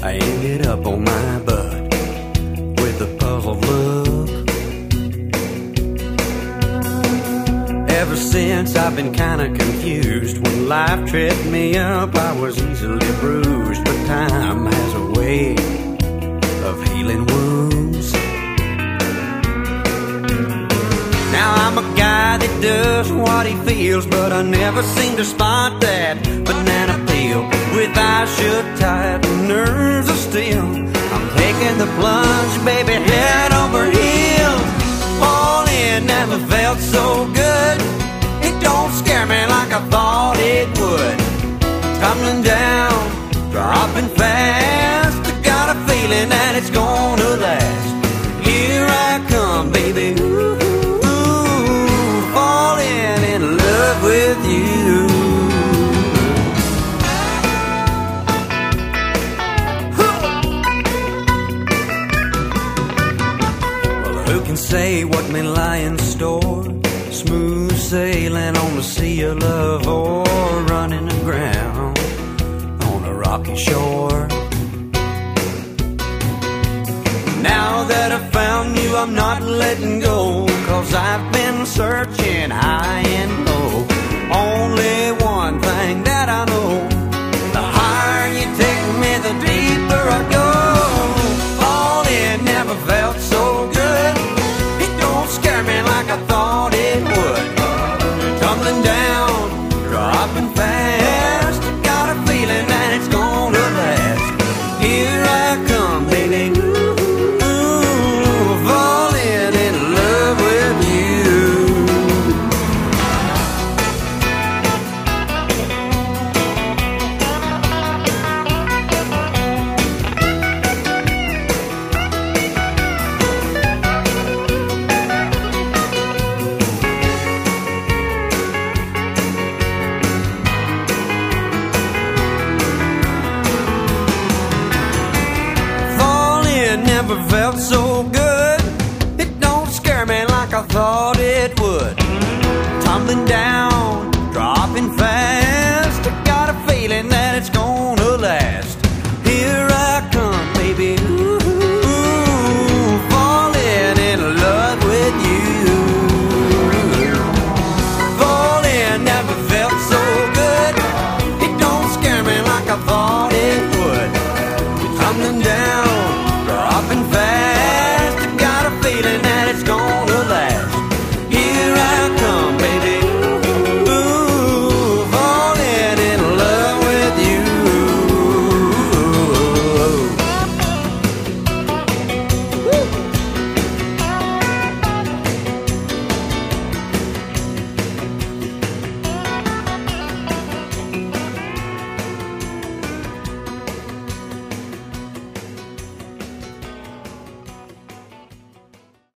I ended up on my butt with a puzzled look. Ever since I've been kinda confused. When life tripped me up, I was easily bruised. But time has a way of healing wounds. Now I'm a guy that does what he feels, but I never seem to spot that banana peel. With eyes shut tight and nerves of steel, I'm taking the plunge, baby, head over heels. All in, never felt so good. It don't scare me like I thought it would. Tumbling down, dropping fast. I got a feeling that it's gonna last. Here I come, baby. Falling in love with you. Well, who can say what may lie in store? Smooth sailing on the sea of love, or running aground on a rocky shore. Now that I've found you, I'm not letting go, 'cause I've been searching high and low. Only one thing that I know: the higher you take me, the deeper I go. All in, never felt so good. It don't scare me like I thought it would. Tumbling down, dropping fast. Got a feeling that it's gonna last. Here I come, baby. Falling in love with you. Never felt so good. It don't scare me like I thought it would. Tumbling down,